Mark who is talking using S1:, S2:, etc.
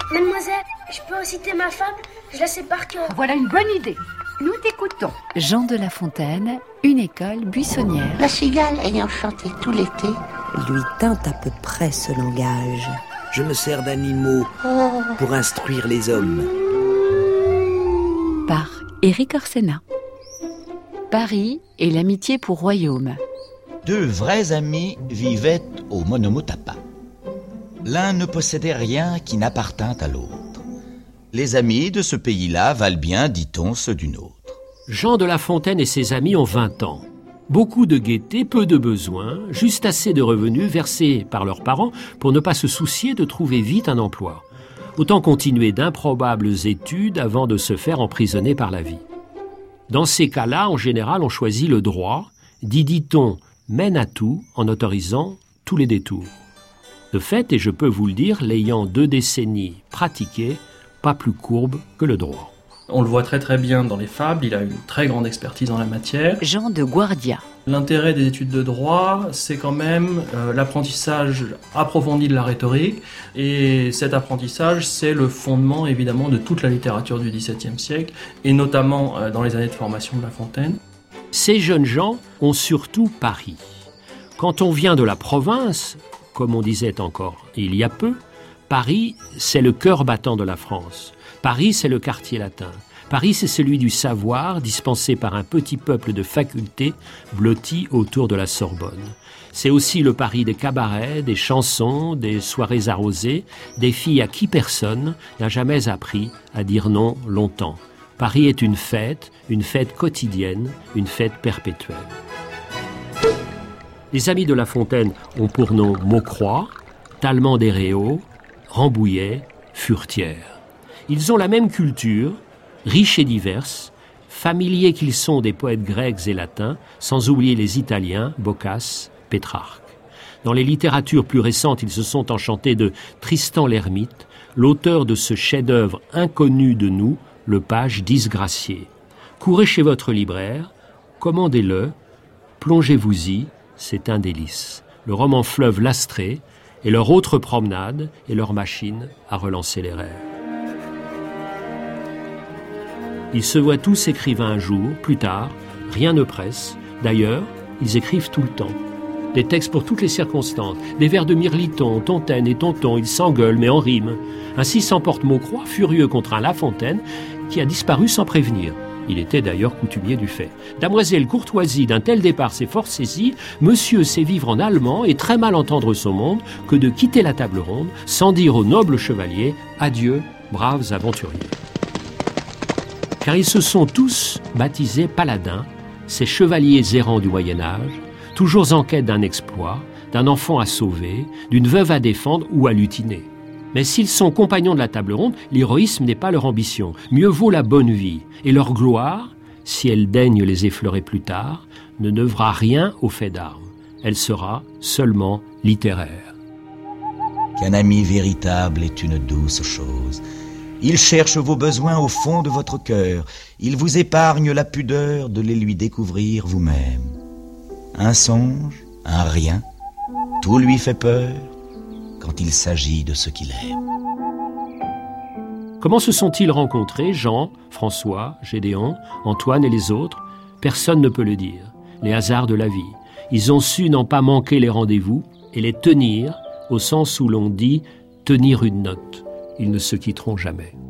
S1: Mademoiselle, je peux reciter ma fable? Je la sais par cœur.
S2: Voilà une bonne idée. Nous t'écoutons.
S3: Jean de La Fontaine, une école buissonnière.
S4: La cigale, ayant chanté tout l'été,
S5: lui tint à peu près ce langage.
S6: Je me sers d'animaux pour instruire les hommes.
S3: Par Éric Orsena. Paris et l'amitié pour royaume.
S7: Deux vrais amis vivaient au Monomotapa. L'un ne possédait rien qui n'appartint à l'autre. Les amis de ce pays-là valent bien, dit-on, ceux du nôtre.
S8: Jean de La Fontaine et ses amis ont 20 ans. Beaucoup de gaieté, peu de besoins, juste assez de revenus versés par leurs parents pour ne pas se soucier de trouver vite un emploi. Autant continuer d'improbables études avant de se faire emprisonner par la vie. Dans ces cas-là, en général, on choisit le droit, dit-on, mène à tout en autorisant tous les détours. De fait, et je peux vous le dire, l'ayant 2 décennies pratiqué, pas plus courbe que le droit.
S9: On le voit très très bien dans les fables, il a une très grande expertise en la matière.
S3: Jean de Guardia.
S9: L'intérêt des études de droit, c'est quand même l'apprentissage approfondi de la rhétorique, et cet apprentissage, c'est le fondement évidemment de toute la littérature du XVIIe siècle, et notamment dans les années de formation de La Fontaine.
S8: Ces jeunes gens ont surtout Paris. Quand on vient de la province, comme on disait encore il y a peu, Paris, c'est le cœur battant de la France. Paris, c'est le quartier latin. Paris, c'est celui du savoir dispensé par un petit peuple de facultés blotti autour de la Sorbonne. C'est aussi le Paris des cabarets, des chansons, des soirées arrosées, des filles à qui personne n'a jamais appris à dire non longtemps. Paris est une fête quotidienne, une fête perpétuelle. Les amis de La Fontaine ont pour nom Maucroix, Talleyrand des Réaux, Rambouillet, Furetière. Ils ont la même culture, riche et diverse, familiers qu'ils sont des poètes grecs et latins, sans oublier les Italiens, Boccace, Pétrarque. Dans les littératures plus récentes, ils se sont enchantés de Tristan l'Hermite, l'auteur de ce chef-d'œuvre inconnu de nous, le Page disgracié. Courez chez votre libraire, commandez-le, plongez-vous-y, c'est un délice. Le roman fleuve L'Astrée et leur autre promenade et leur machine à relancer les rêves. Ils se voient tous écrivains un jour, plus tard, rien ne presse. D'ailleurs, ils écrivent tout le temps. Des textes pour toutes les circonstances, des vers de Mirliton, Tontaine et Tonton, ils s'engueulent mais en rime. Ainsi s'emporte Maucroix, furieux contre un La Fontaine, qui a disparu sans prévenir. Il était d'ailleurs coutumier du fait. Damoiselle courtoisie d'un tel départ s'est fort saisie, monsieur sait vivre en allemand et très mal entendre son monde que de quitter la table ronde sans dire aux nobles chevaliers « Adieu, braves aventuriers ». Car ils se sont tous baptisés paladins, ces chevaliers errants du Moyen-Âge, toujours en quête d'un exploit, d'un enfant à sauver, d'une veuve à défendre ou à lutiner. Mais s'ils sont compagnons de la table ronde, l'héroïsme n'est pas leur ambition. Mieux vaut la bonne vie. Et leur gloire, si elle daigne les effleurer plus tard, ne devra rien au fait d'armes. Elle sera seulement littéraire.
S7: Qu'un ami véritable est une douce chose. Il cherche vos besoins au fond de votre cœur. Il vous épargne la pudeur de les lui découvrir vous-même. Un songe, un rien, tout lui fait peur quand il s'agit de ce qu'il aime.
S8: Comment se sont-ils rencontrés, Jean, François, Gédéon, Antoine et les autres? Personne ne peut le dire. Les hasards de la vie. Ils ont su n'en pas manquer les rendez-vous et les tenir, au sens où l'on dit tenir une note. Ils ne se quitteront jamais.